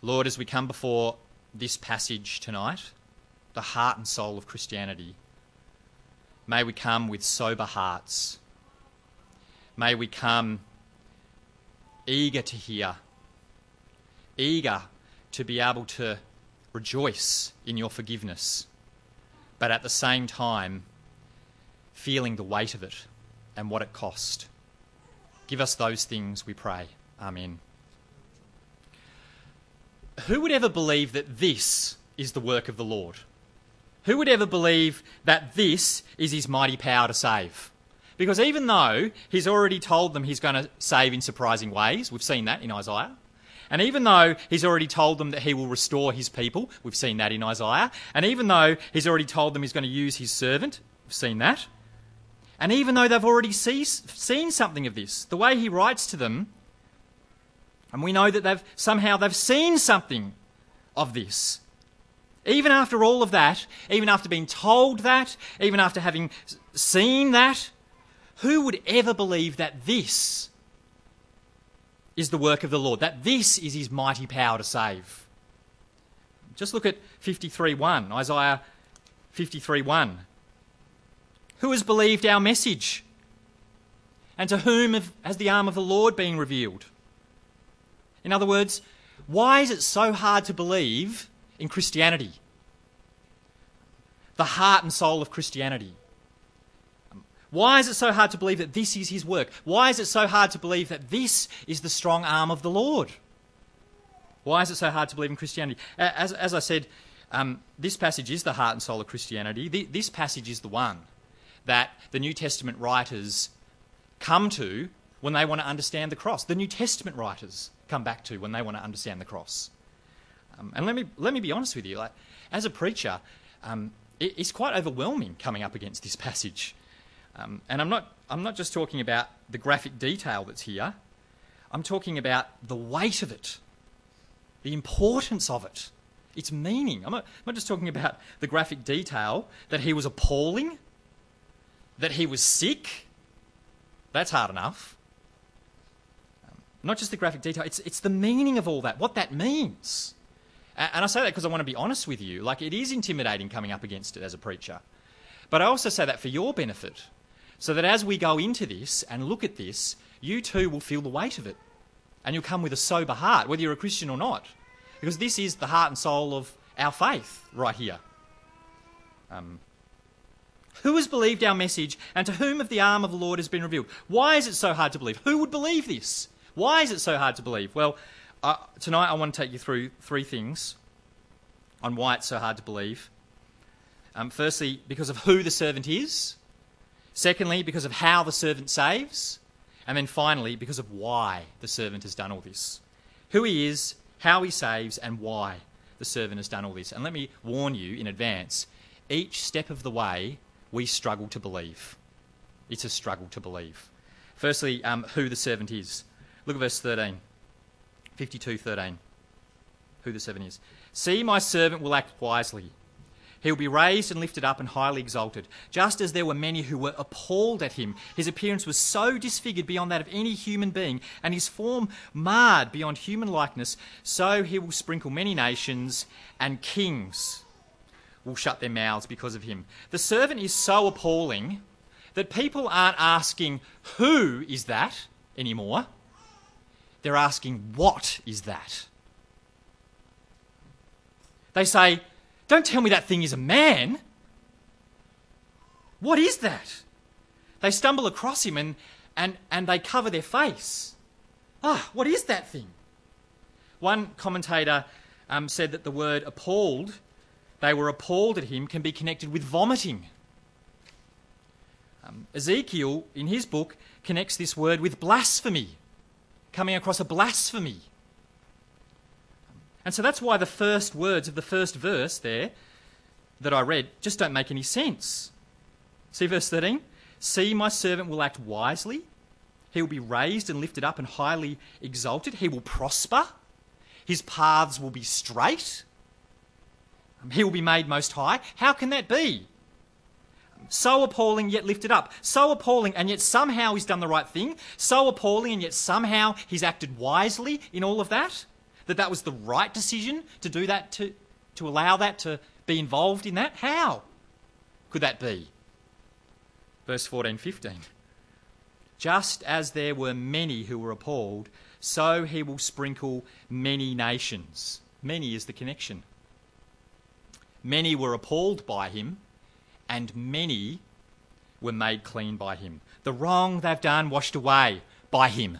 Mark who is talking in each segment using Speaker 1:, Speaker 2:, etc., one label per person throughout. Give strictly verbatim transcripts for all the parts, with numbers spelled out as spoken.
Speaker 1: Lord, as we come before this passage tonight, the heart and soul of Christianity, may we come with sober hearts. May we come eager to hear, eager to be able to rejoice in your forgiveness, but at the same time feeling the weight of it and what it cost. Give us those things, we pray. Amen. Who would ever believe that this is the work of the Lord? Who would ever believe that this is his mighty power to save? Because even though he's already told them he's going to save in surprising ways, we've seen that in Isaiah, and even though he's already told them that he will restore his people, we've seen that in Isaiah, and even though he's already told them he's going to use his servant, we've seen that, and even though they've already see, seen something of this, the way he writes to them, and we know that they've somehow they've seen something of this. Even after all of that, even after being told that, even after having seen that, who would ever believe that this is the work of the Lord, that this is his mighty power to save? Just look at fifty-three one, Isaiah fifty-three one. Who has believed our message? And to whom has the arm of the Lord been revealed? In other words, why is it so hard to believe in Christianity? The heart and soul of Christianity. Why is it so hard to believe that this is his work? Why is it so hard to believe that this is the strong arm of the Lord? Why is it so hard to believe in Christianity? As, as I said, um, this passage is the heart and soul of Christianity. The, this passage is the one that the New Testament writers come to when they want to understand the cross. The New Testament writers come back to when they want to understand the cross. Um, and let me let me be honest with you. Like, as a preacher, um, it, it's quite overwhelming coming up against this passage. Um, and I'm not I'm not just talking about the graphic detail that's here. I'm talking about the weight of it, the importance of it, its meaning. I'm not, I'm not just talking about the graphic detail that he was appalling, that he was sick. That's hard enough. Um, not just the graphic detail, it's it's the meaning of all that, what that means. And, and I say that because I want to be honest with you. Like, it is intimidating coming up against it as a preacher. But I also say that for your benefit, so that as we go into this and look at this, you too will feel the weight of it. And you'll come with a sober heart, whether you're a Christian or not. Because this is the heart and soul of our faith right here. Um, who has believed our message, and to whom of the arm of the Lord has been revealed? Why is it so hard to believe? Who would believe this? Why is it so hard to believe? Well, uh, tonight I want to take you through three things on why it's so hard to believe. Um, firstly, because of who the servant is. Secondly, because of how the servant saves. And then finally, because of why the servant has done all this. Who he is, how he saves, and why the servant has done all this. And let me warn you in advance, each step of the way we struggle to believe. It's a struggle to believe. Firstly, um, who the servant is. Look at verse thirteen. fifty-two thirteen. Who the servant is. See, my servant will act wisely. He will be raised and lifted up and highly exalted. Just as there were many who were appalled at him, his appearance was so disfigured beyond that of any human being, and his form marred beyond human likeness, so he will sprinkle many nations, and kings will shut their mouths because of him. The servant is so appalling that people aren't asking, who is that anymore? They're asking, what is that? They say, don't tell me that thing is a man. What is that? They stumble across him and, and, and they cover their face. Ah, what is that thing? One commentator um, said that the word appalled, they were appalled at him, can be connected with vomiting. Um, Ezekiel, in his book, connects this word with blasphemy, coming across a blasphemy. And so that's why the first words of the first verse there that I read just don't make any sense. See verse thirteen? See, my servant will act wisely. He will be raised and lifted up and highly exalted. He will prosper. His paths will be straight. He will be made most high. How can that be? So appalling yet lifted up. So appalling and yet somehow he's done the right thing. So appalling and yet somehow he's acted wisely in all of that. That that was the right decision to do that, to, to allow that to be involved in that? How could that be? Verse fourteen, fifteen. Just as there were many who were appalled, so he will sprinkle many nations. Many is the connection. Many were appalled by him, and many were made clean by him. The wrong they've done washed away by him.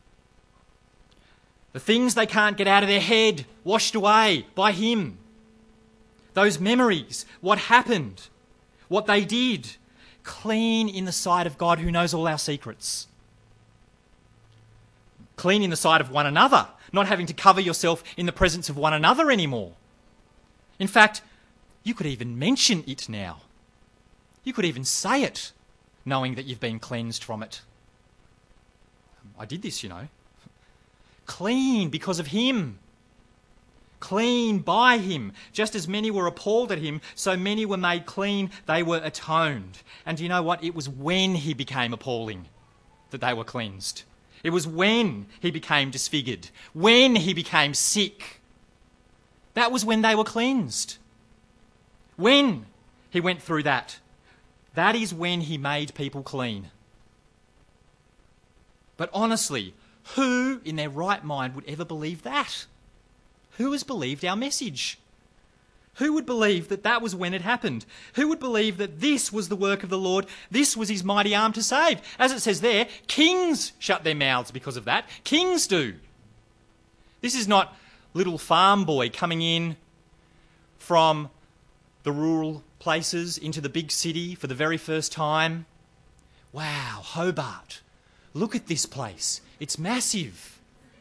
Speaker 1: The things they can't get out of their head washed away by him. Those memories, what happened, what they did, clean in the sight of God who knows all our secrets. Clean in the sight of one another, not having to cover yourself in the presence of one another anymore. In fact, you could even mention it now. You could even say it, knowing that you've been cleansed from it. I did this, you know. Clean because of him. Clean by him. Just as many were appalled at him, so many were made clean, they were atoned. And do you know what? It was when he became appalling that they were cleansed. It was when he became disfigured, when he became sick. That was when they were cleansed. When he went through that, that is when he made people clean. But honestly, who in their right mind would ever believe that? Who has believed our message? Who would believe that that was when it happened? Who would believe that this was the work of the Lord? This was his mighty arm to save. As it says there, kings shut their mouths because of that. Kings do. This is not little farm boy coming in from the rural places into the big city for the very first time. Wow, Hobart. Look at this place. It's massive.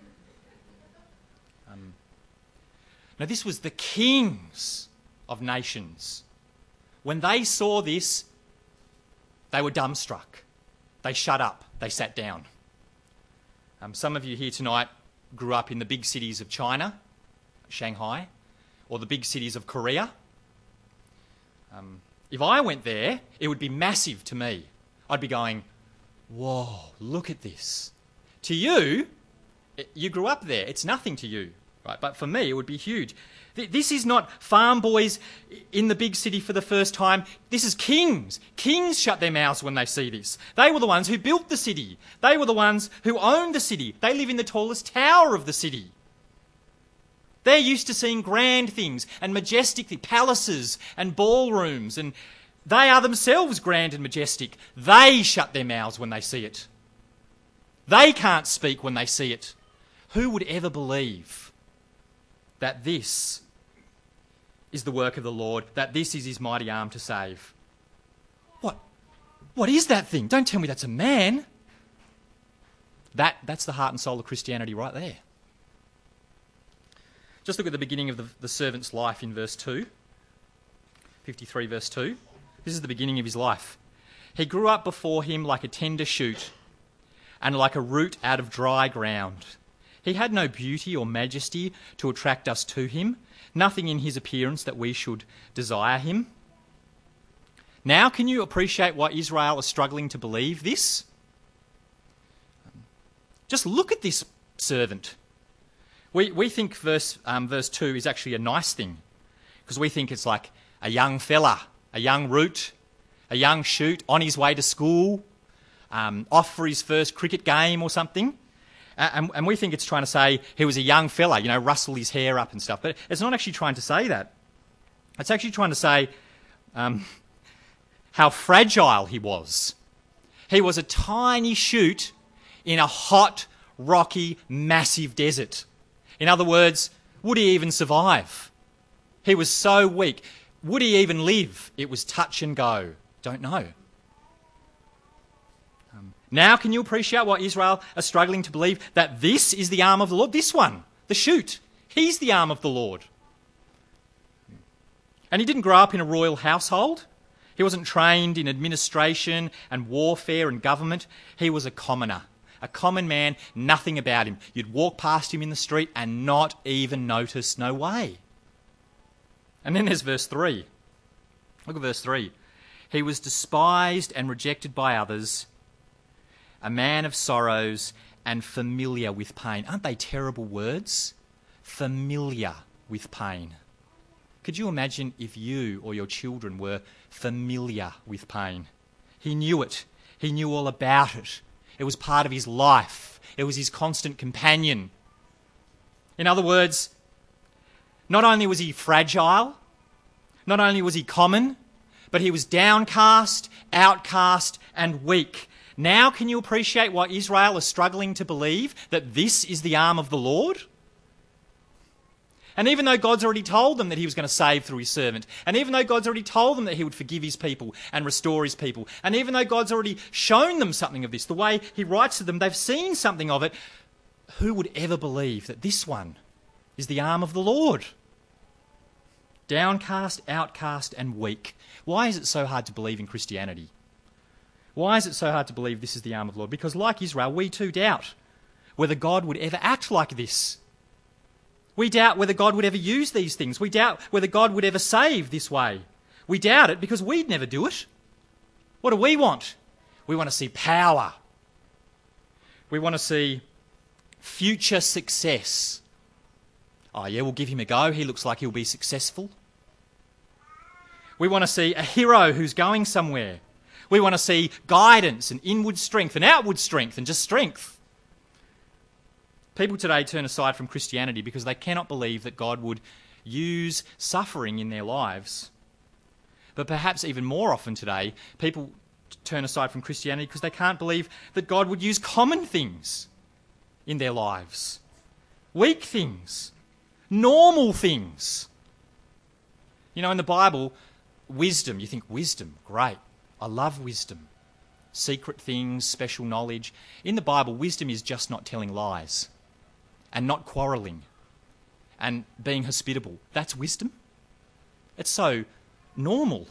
Speaker 1: Um, now, this was the kings of nations. When they saw this, they were dumbstruck. They shut up. They sat down. Um, some of you here tonight grew up in the big cities of China, Shanghai, or the big cities of Korea. Um, if I went there, it would be massive to me. I'd be going, whoa, look at this. To you, you grew up there. It's nothing to you, right? But for me, it would be huge. This is not farm boys in the big city for the first time. This is kings. Kings shut their mouths when they see this. They were the ones who built the city. They were the ones who owned the city. They live in the tallest tower of the city. They're used to seeing grand things and majestic things, palaces and ballrooms, and they are themselves grand and majestic. They shut their mouths when they see it. They can't speak when they see it. Who would ever believe that this is the work of the Lord, that this is his mighty arm to save? What? What is that thing? Don't tell me that's a man. That, that's the heart and soul of Christianity right there. Just look at the beginning of the, the servant's life in verse two. fifty-three verse two. This is the beginning of his life. He grew up before him like a tender shoot and like a root out of dry ground. He had no beauty or majesty to attract us to him, nothing in his appearance that we should desire him. Now, can you appreciate why Israel is struggling to believe this? Just look at this servant. We we think verse um, verse two is actually a nice thing, because we think it's like a young fella, a young root, a young shoot on his way to school, um, off for his first cricket game or something. Uh, and, and we think it's trying to say he was a young fella, you know, rustle his hair up and stuff. But it's not actually trying to say that. It's actually trying to say um, how fragile he was. He was a tiny shoot in a hot, rocky, massive desert. In other words, would he even survive? He was so weak. Would he even live? It was touch and go. Don't know. Um, now can you appreciate why Israel are struggling to believe that this is the arm of the Lord? This one, the shoot. He's the arm of the Lord. And he didn't grow up in a royal household. He wasn't trained in administration and warfare and government. He was a commoner. A common man, nothing about him. You'd walk past him in the street and not even notice. No way. And then there's verse three. Look at verse three. He was despised and rejected by others, a man of sorrows and familiar with pain. Aren't they terrible words? familiar with pain. Could you imagine if you or your children were familiar with pain? He knew it. He knew all about it. It was part of his life. It was his constant companion. In other words, not only was he fragile, not only was he common, but he was downcast, outcast, and weak. Now can you appreciate why Israel is struggling to believe that this is the arm of the Lord? And even though God's already told them that he was going to save through his servant, and even though God's already told them that he would forgive his people and restore his people, and even though God's already shown them something of this, the way he writes to them, they've seen something of it, who would ever believe that this one is the arm of the Lord? Downcast, outcast, and weak. Why is it so hard to believe in Christianity? Why is it so hard to believe this is the arm of the Lord? Because like Israel, we too doubt whether God would ever act like this. We doubt whether God would ever use these things. We doubt whether God would ever save this way. We doubt it because we'd never do it. What do we want? We want to see power. We want to see future success. Oh yeah, we'll give him a go. He looks like he'll be successful. We want to see a hero who's going somewhere. We want to see guidance and inward strength and outward strength and just strength. People today turn aside from Christianity because they cannot believe that God would use suffering in their lives. But perhaps even more often today, people turn aside from Christianity because they can't believe that God would use common things in their lives. Weak things. Normal things. You know, in the Bible, wisdom, you think wisdom, great. I love wisdom. Secret things, special knowledge. In the Bible, wisdom is just not telling lies and not quarrelling and being hospitable. That's wisdom. It's so normal.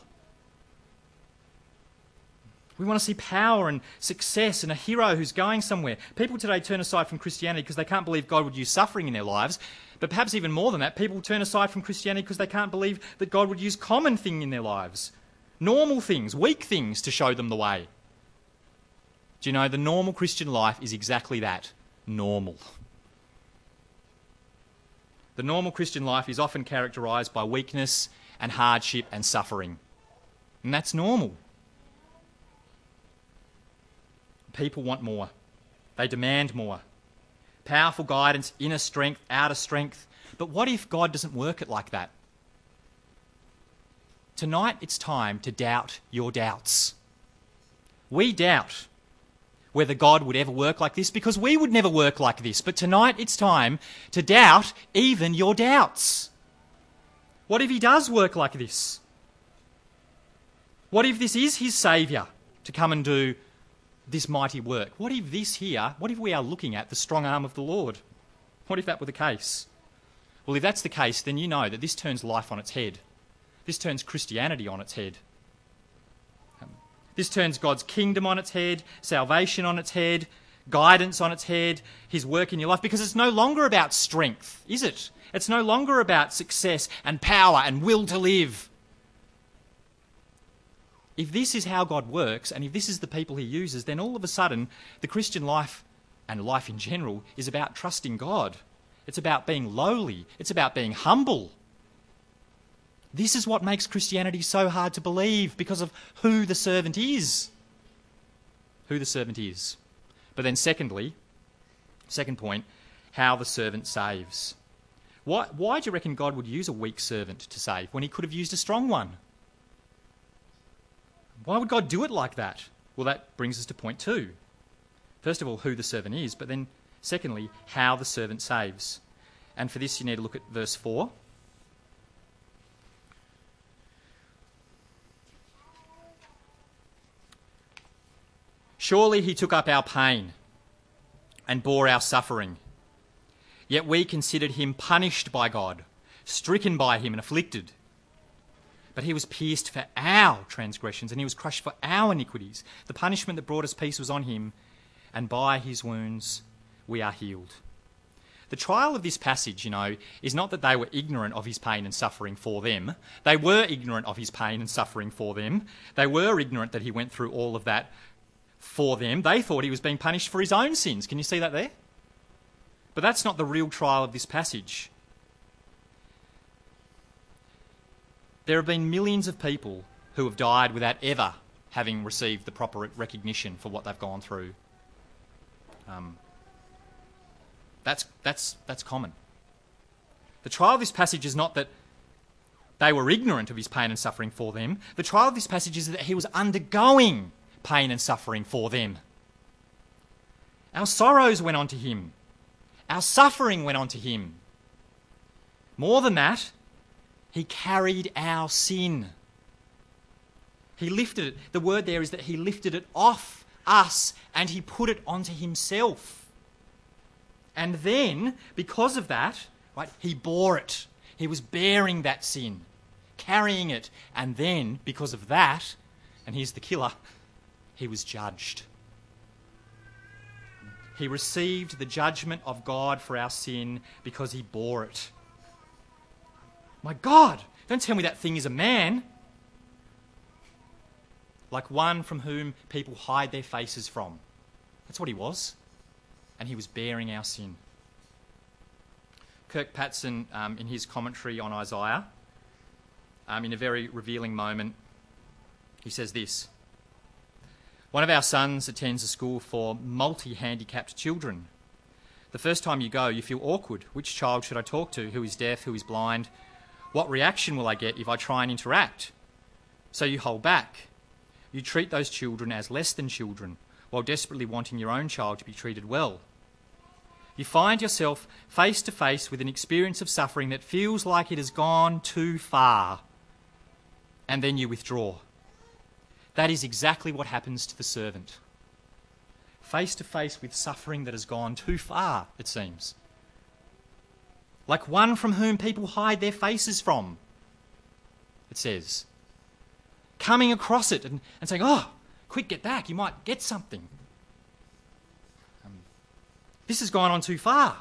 Speaker 1: We want to see power and success and a hero who's going somewhere. People today turn aside from Christianity because they can't believe God would use suffering in their lives. But perhaps even more than that, people turn aside from Christianity because they can't believe that God would use common things in their lives. Normal things, weak things to show them the way. Do you know, the normal Christian life is exactly that, normal. The normal Christian life is often characterised by weakness and hardship and suffering. And that's normal. People want more. They demand more. Powerful guidance, inner strength, outer strength. But what if God doesn't work it like that? Tonight it's time to doubt your doubts. We doubt whether God would ever work like this because we would never work like this. But tonight it's time to doubt even your doubts. What if he does work like this? What if this is his saviour to come and do this mighty work? What if this here, what if we are looking at the strong arm of the Lord? What if that were the case? Well, if that's the case, then you know that this turns life on its head. This turns Christianity on its head. Um, this turns God's kingdom on its head, salvation on its head, guidance on its head, his work in your life, because it's no longer about strength, is it? It's no longer about success and power and will to live. If this is how God works, and if this is the people he uses, then all of a sudden the Christian life and life in general is about trusting God. It's about being lowly. It's about being humble. This is what makes Christianity so hard to believe, because of who the servant is. Who the servant is. But then secondly, second point, how the servant saves. Why, why do you reckon God would use a weak servant to save when he could have used a strong one? Why would God do it like that? Well, that brings us to point two. First of all, who the servant is, but then secondly, how the servant saves. And for this you need to look at verse four. Surely he took up our pain and bore our suffering. Yet we considered him punished by God, stricken by him and afflicted. But he was pierced for our transgressions and he was crushed for our iniquities. The punishment that brought us peace was on him, and by his wounds we are healed. The trial of this passage, you know, is not that they were ignorant of his pain and suffering for them. They were ignorant of his pain and suffering for them. They were ignorant that he went through all of that for them. They thought he was being punished for his own sins. Can you see that there? But that's not the real trial of this passage. There have been millions of people who have died without ever having received the proper recognition for what they've gone through. Um, that's, that's, that's common. The trial of this passage is not that they were ignorant of his pain and suffering for them. The trial of this passage is that he was undergoing pain and suffering for them. Our sorrows went on to him. Our suffering went on to him. More than that, he carried our sin. He lifted it. The word there is that he lifted it off us and he put it onto himself. And then, because of that, right, he bore it. He was bearing that sin, carrying it. And then, because of that, and here's the killer, he was judged. He received the judgment of God for our sin because he bore it. My God, don't tell me that thing is a man. Like one from whom people hide their faces from. That's what he was. And he was bearing our sin. Kirkpatrick, um, in his commentary on Isaiah, um, in a very revealing moment, he says this: one of our sons attends a school for multi-handicapped children. The first time you go, you feel awkward. Which child should I talk to? Who is deaf? Who is blind? What reaction will I get if I try and interact? So you hold back. You treat those children as less than children, while desperately wanting your own child to be treated well. You find yourself face to face with an experience of suffering that feels like it has gone too far, and then you withdraw. That is exactly what happens to the servant. Face to face with suffering that has gone too far, it seems. Like one from whom people hide their faces from, it says. Coming across it and, and saying, oh, quick, get back, you might get something. Um, this has gone on too far.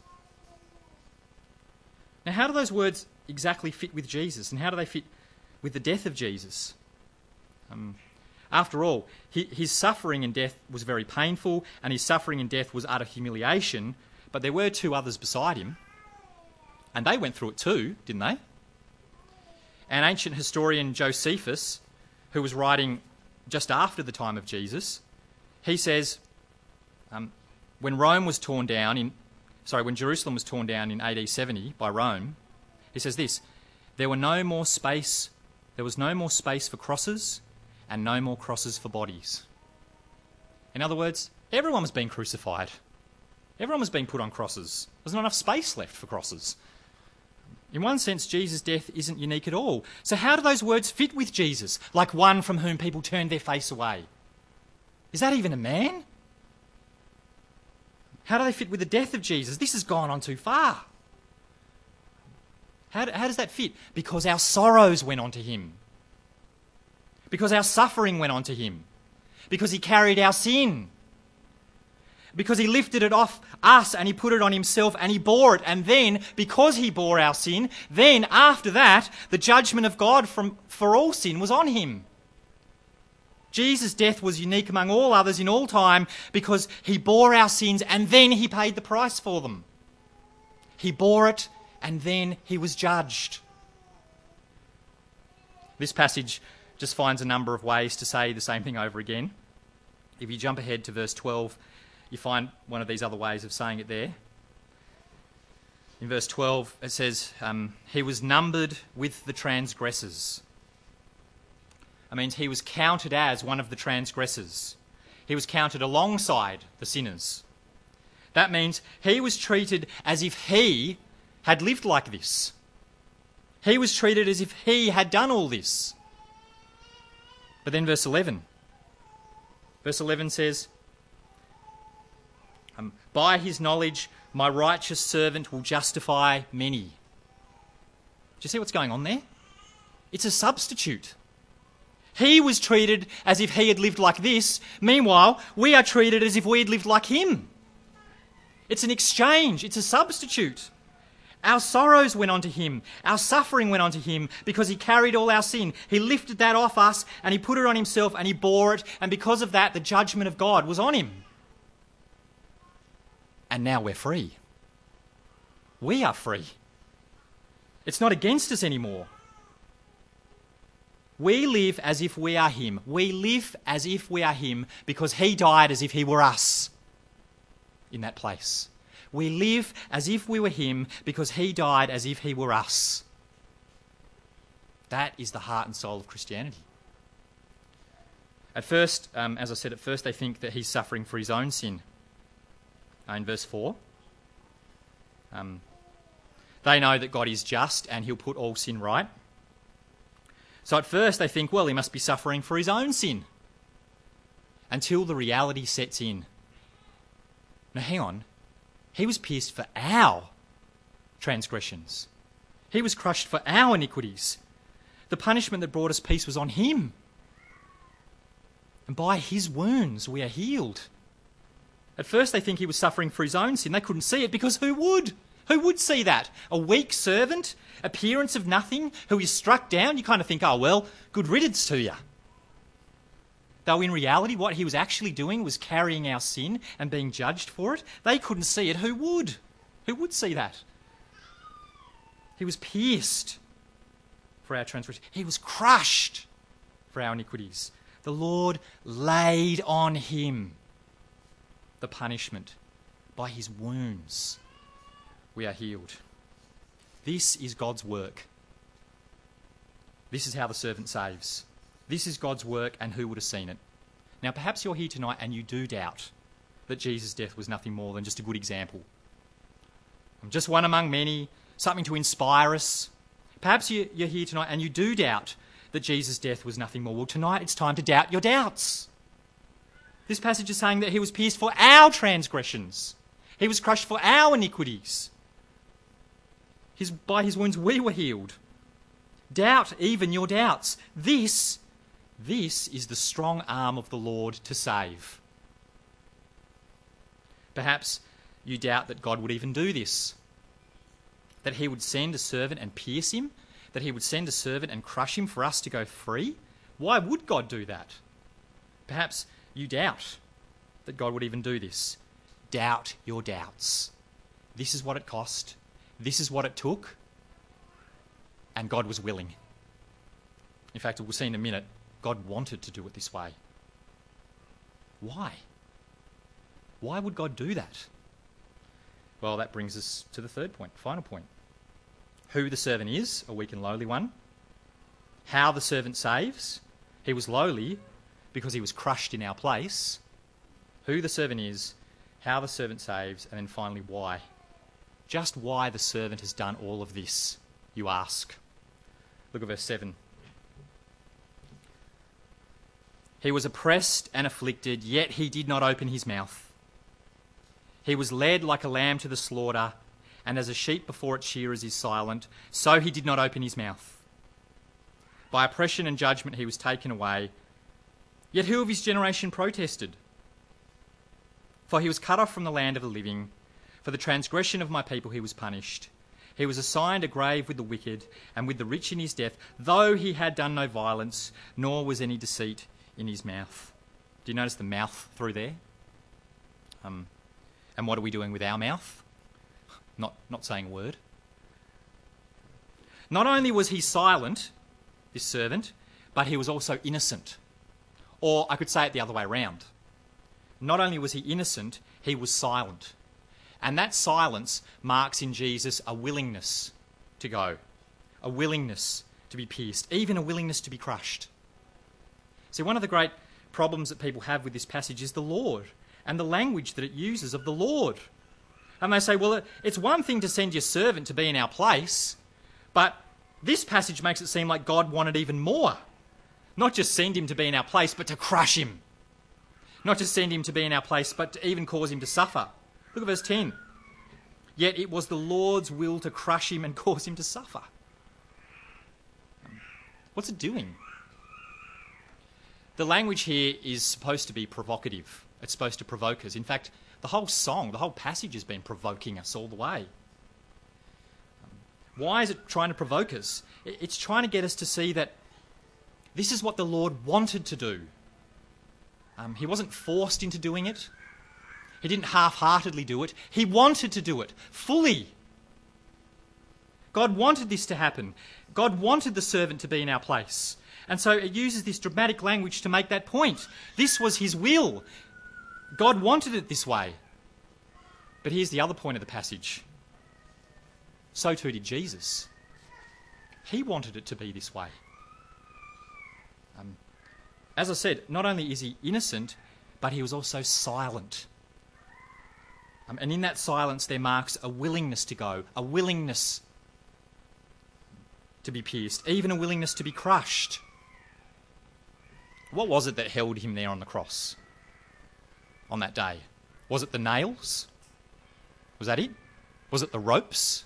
Speaker 1: Now, how do those words exactly fit with Jesus, and how do they fit with the death of Jesus? Um, after all, he, his suffering and death was very painful, and his suffering and death was utter humiliation, but there were two others beside him, and they went through it too, didn't they? An ancient historian, Josephus, who was writing just after the time of Jesus, he says, um, when Rome was torn down in, sorry, when Jerusalem was torn down in A D seventy by Rome, he says this: there were no more space, there was no more space for crosses, and no more crosses for bodies. In other words, everyone was being crucified. Everyone was being put on crosses. There's not enough space left for crosses. In one sense, Jesus' death isn't unique at all. So how do those words fit with Jesus, like one from whom people turned their face away? Is that even a man? How do they fit with the death of Jesus? This has gone on too far. How, do, how does that fit? Because our sorrows went on to him. Because our suffering went on to him. Because he carried our sin. Because he lifted it off us and he put it on himself and he bore it. And then, because he bore our sin, then after that, the judgment of God from, for all sin was on him. Jesus' death was unique among all others in all time because he bore our sins and then he paid the price for them. He bore it and then he was judged. This passage just finds a number of ways to say the same thing over again. If you jump ahead to verse twelve, you find one of these other ways of saying it there. In verse twelve, it says, um, he was numbered with the transgressors. That means he was counted as one of the transgressors. He was counted alongside the sinners. That means he was treated as if he had lived like this. He was treated as if he had done all this. But then verse eleven. Verse eleven says, um, by his knowledge, my righteous servant will justify many. Do you see what's going on there? It's a substitute. He was treated as if he had lived like this. Meanwhile, we are treated as if we had lived like him. It's an exchange. It's a substitute. Our sorrows went on to him. Our suffering went on to him because he carried all our sin. He lifted that off us and he put it on himself and he bore it. And because of that, the judgment of God was on him. And now we're free. We are free. It's not against us anymore. We live as if we are him. We live as if we are him because he died as if he were us in that place. We live as if we were him because he died as if he were us. That is the heart and soul of Christianity. At first, um, as I said, at first they think that he's suffering for his own sin. Uh, in verse four, um, they know that God is just and he'll put all sin right. So at first they think, well, he must be suffering for his own sin. Until the reality sets in. Now hang on. He was pierced for our transgressions. He was crushed for our iniquities. The punishment that brought us peace was on him. And by his wounds we are healed. At first they think he was suffering for his own sin. They couldn't see it because who would? Who would see that? A weak servant, appearance of nothing, who is struck down? You kind of think, oh, well, good riddance to you. Though in reality what he was actually doing was carrying our sin and being judged for it. They couldn't see it. Who would? Who would see that? He was pierced for our transgression. He was crushed for our iniquities. The Lord laid on him the punishment. By his wounds we are healed. This is God's work. This is how the servant saves. This is God's work, and who would have seen it? Now perhaps you're here tonight and you do doubt that Jesus' death was nothing more than just a good example. Just one among many, something to inspire us. Perhaps you, you're here tonight and you do doubt that Jesus' death was nothing more. Well, tonight it's time to doubt your doubts. This passage is saying that he was pierced for our transgressions. He was crushed for our iniquities. His, by his wounds we were healed. Doubt even your doubts. This, this is the strong arm of the Lord to save. Perhaps you doubt that God would even do this. That he would send a servant and pierce him. That he would send a servant and crush him for us to go free. Why would God do that? Perhaps you doubt that God would even do this. Doubt your doubts. This is what it cost. This is what it took. And God was willing. In fact, we'll see in a minute, God wanted to do it this way. Why? Why would God do that? Well, that brings us to the third point, final point. Who the servant is, a weak and lowly one. How the servant saves. He was lowly because he was crushed in our place. Who the servant is, how the servant saves, and then finally why. Just why the servant has done all of this, you ask. Look at verse seven. He was oppressed and afflicted, yet he did not open his mouth. He was led like a lamb to the slaughter, and as a sheep before its shearers is silent, so he did not open his mouth. By oppression and judgment he was taken away. Yet who of his generation protested? For he was cut off from the land of the living. For the transgression of my people he was punished. He was assigned a grave with the wicked and with the rich in his death, though he had done no violence, nor was any deceit in his mouth. Do you notice the mouth through there? Um, and what are we doing with our mouth? Not, not saying a word. Not only was he silent, this servant, but he was also innocent. Or I could say it the other way around. Not only was he innocent, he was silent. And that silence marks in Jesus a willingness to go, a willingness to be pierced, even a willingness to be crushed. See, one of the great problems that people have with this passage is the Lord and the language that it uses of the Lord. And they say, well, it's one thing to send your servant to be in our place, but this passage makes it seem like God wanted even more. Not just send him to be in our place, but to crush him. Not just send him to be in our place, but to even cause him to suffer. Look at verse ten. Yet it was the Lord's will to crush him and cause him to suffer. What's it doing? The language here is supposed to be provocative. It's supposed to provoke us. In fact, the whole song, the whole passage has been provoking us all the way. Why is it trying to provoke us? It's trying to get us to see that this is what the Lord wanted to do. Um, he wasn't forced into doing it. He didn't half-heartedly do it. He wanted to do it fully. God wanted this to happen. God wanted the servant to be in our place. And so it uses this dramatic language to make that point. This was his will. God wanted it this way. But here's the other point of the passage. So too did Jesus. He wanted it to be this way. Um, as I said, not only is he innocent, but he was also silent. Um, and in that silence there marks a willingness to go, a willingness to be pierced, even a willingness to be crushed. What was it that held him there on the cross on that day? Was it the nails? Was that it? Was it the ropes?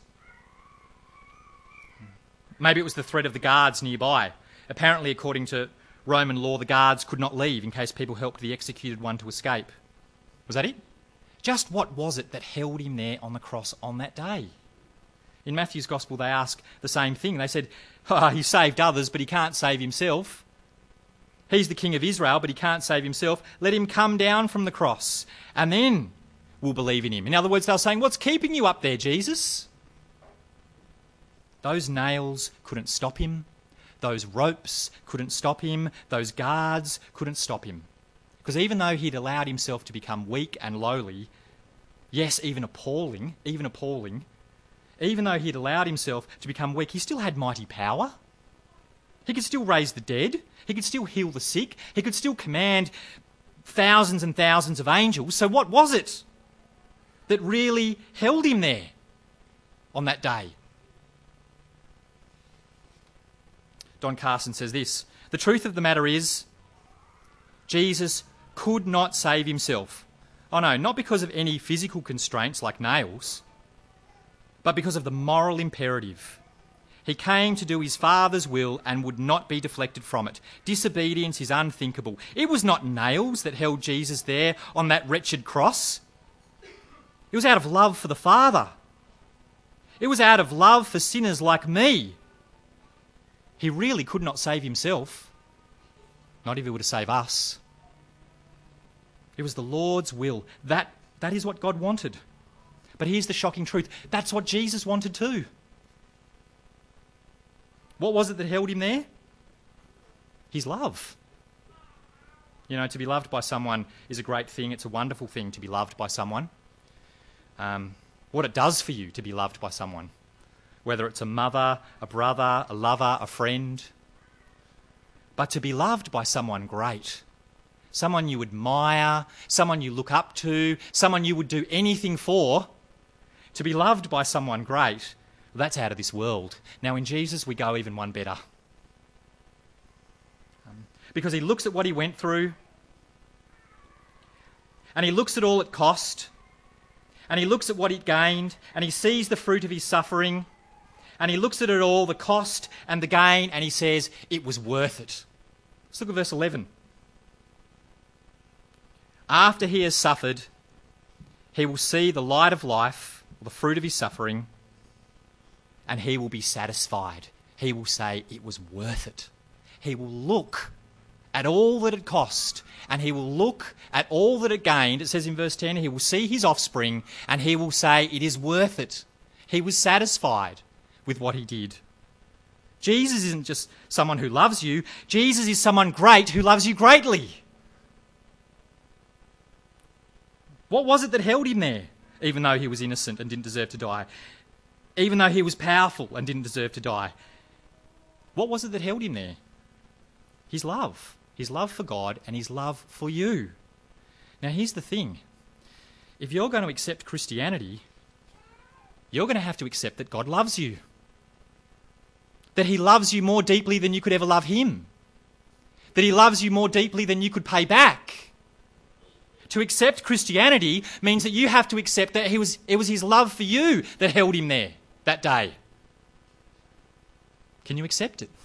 Speaker 1: Maybe it was the threat of the guards nearby. Apparently, according to Roman law, the guards could not leave in case people helped the executed one to escape. Was that it? Just what was it that held him there on the cross on that day? In Matthew's Gospel, they ask the same thing. They said, oh, he saved others, but he can't save himself. He's the King of Israel, but he can't save himself. Let him come down from the cross, and then we'll believe in him. In other words, they were saying, what's keeping you up there, Jesus? Those nails couldn't stop him. Those ropes couldn't stop him. Those guards couldn't stop him. Because even though he'd allowed himself to become weak and lowly, yes, even appalling, even appalling, even though he'd allowed himself to become weak, he still had mighty power. He could still raise the dead. He could still heal the sick. He could still command thousands and thousands of angels. So what was it that really held him there on that day? Don Carson says this, the truth of the matter is, Jesus could not save himself. Oh no, not because of any physical constraints like nails, but because of the moral imperative. He came to do his Father's will and would not be deflected from it. Disobedience is unthinkable. It was not nails that held Jesus there on that wretched cross. It was out of love for the Father. It was out of love for sinners like me. He really could not save himself, not if he were to save us. It was the Lord's will. That, that is what God wanted. But here's the shocking truth. That's what Jesus wanted too. What was it that held him there? His love. You know, to be loved by someone is a great thing. It's a wonderful thing to be loved by someone. Um, what it does for you to be loved by someone. Whether it's a mother, a brother, a lover, a friend. But to be loved by someone great. Someone you admire, someone you look up to, someone you would do anything for. To be loved by someone great, well, that's out of this world. Now in Jesus we go even one better. Um, because he looks at what he went through, and he looks at all it cost, and he looks at what it gained, and he sees the fruit of his suffering, and he looks at it all, the cost and the gain, and he says, it was worth it. Let's look at verse eleven. After he has suffered, he will see the light of life, the fruit of his suffering, and he will be satisfied. He will say, it was worth it. He will look at all that it cost, and he will look at all that it gained. It says in verse ten, he will see his offspring, and he will say, it is worth it. He was satisfied with what he did. Jesus isn't just someone who loves you. Jesus is someone great who loves you greatly. What was it that held him there, even though he was innocent and didn't deserve to die? Even though he was powerful and didn't deserve to die? What was it that held him there? His love. His love for God and his love for you. Now here's the thing. If you're going to accept Christianity, you're going to have to accept that God loves you. That he loves you more deeply than you could ever love him. That he loves you more deeply than you could pay back. To accept Christianity means that you have to accept that he was, it was his love for you that held him there that day. Can you accept it?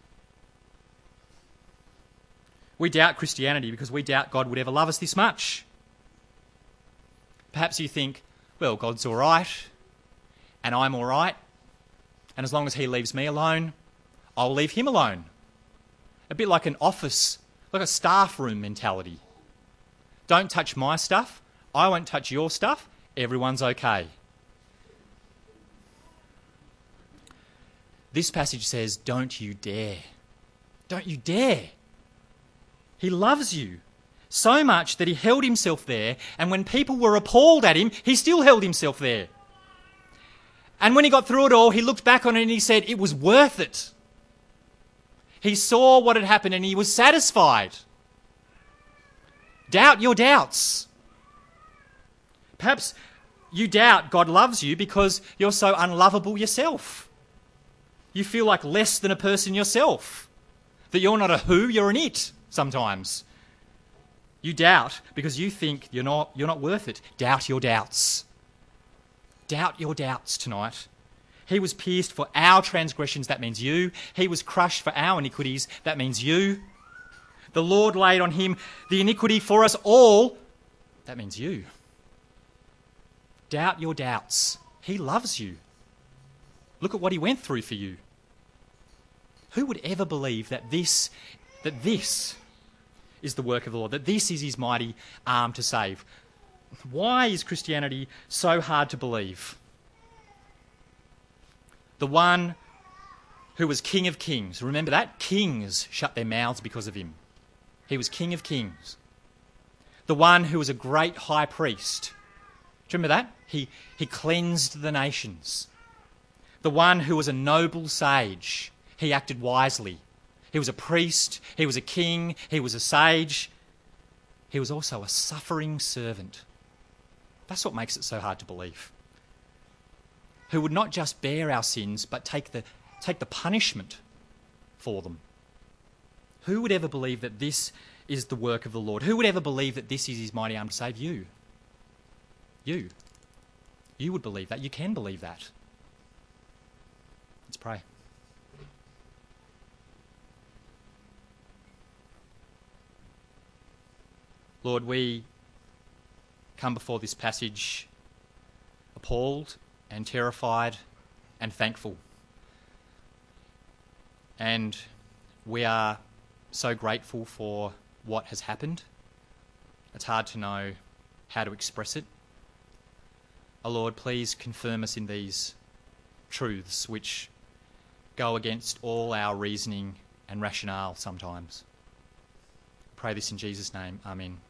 Speaker 1: We doubt Christianity because we doubt God would ever love us this much. Perhaps you think, well, God's all right, and I'm all right, and as long as he leaves me alone, I'll leave him alone. A bit like an office, like a staff room mentality. Don't touch my stuff, I won't touch your stuff, everyone's okay. This passage says, don't you dare. Don't you dare. He loves you so much that he held himself there, and when people were appalled at him, he still held himself there. And when he got through it all, he looked back on it and he said, it was worth it. He saw what had happened and he was satisfied. Doubt your doubts. Perhaps you doubt God loves you because you're so unlovable yourself. You feel like less than a person yourself. That you're not a who, you're an it sometimes. You doubt because you think you're not, you're not worth it. Doubt your doubts. Doubt your doubts tonight. He was pierced for our transgressions, that means you. He was crushed for our iniquities, that means you. The Lord laid on him the iniquity for us all, that means you. Doubt your doubts. He loves you. Look at what he went through for you. Who would ever believe that this, that this is the work of the Lord, that this is his mighty arm to save? Why is Christianity so hard to believe? The one who was King of Kings, remember that? Kings shut their mouths because of him. He was King of Kings. The one who was a great high priest. Do you remember that? He, he cleansed the nations. The one who was a noble sage. He acted wisely. He was a priest. He was a king. He was a sage. He was also a suffering servant. That's what makes it so hard to believe. Who would not just bear our sins, but take the, take the punishment for them. Who would ever believe that this is the work of the Lord? Who would ever believe that this is his mighty arm to save? You. You. You would believe that. You can believe that. Let's pray. Lord, we come before this passage appalled and terrified and thankful. And we are so grateful for what has happened. It's hard to know how to express it. Oh Lord, please confirm us in these truths which go against all our reasoning and rationale sometimes. Pray this in Jesus' name. Amen.